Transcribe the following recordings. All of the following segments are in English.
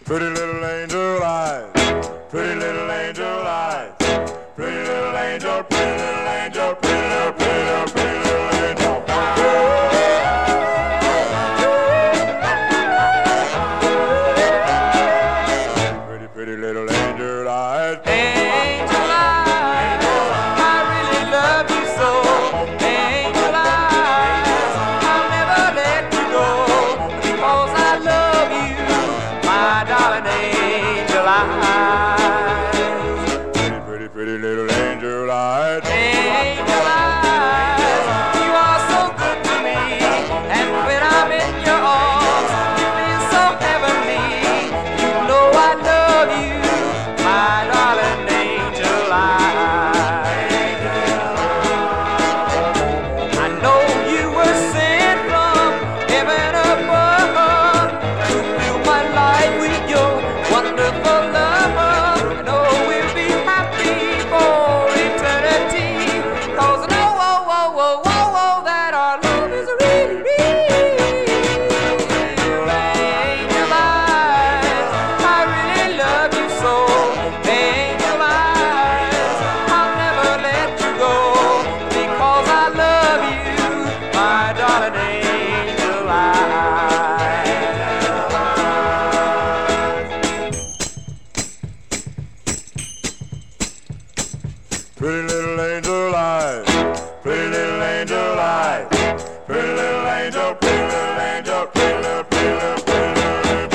Pretty little angel eyes, pretty little angel eyes, pretty little angel, pretty little angel, pretty little, pretty little, pretty little angel. Pretty, pretty little angel eyes. Angel eyes, I really love you so. Angel eyes, I'll never let you go, because I love you, my darling angel eyes. Pretty, pretty, pretty little angel eyes. Angel eyes, you are so good to me, and when I'm in your arms, you feel so heavenly. You know I love you, my darling angel eyes. I know you were sent from heaven above to fill my life with your wonderful love. I know we'll be happy for eternity, 'cause I know, that our love is really real. Angel eyes, I really love you so. Angel eyes, I'll never let you go, because I love you, my darling angel eyes. Pretty little angel eyes, pretty little angel eyes, pretty little angel, pretty little angel, pretty little, pretty little, pretty little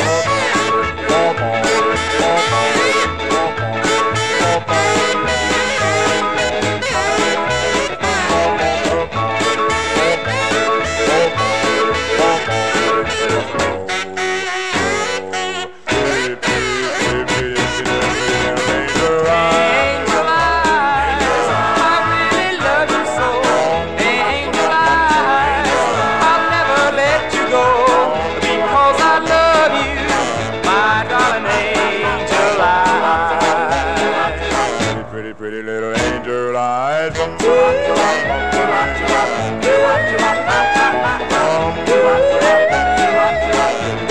Angel eyes, I really love you so. Angel eyes, I'll never let you go, because I love you, my darling angel eyes. pretty, pretty little angel eyes. Do what you want.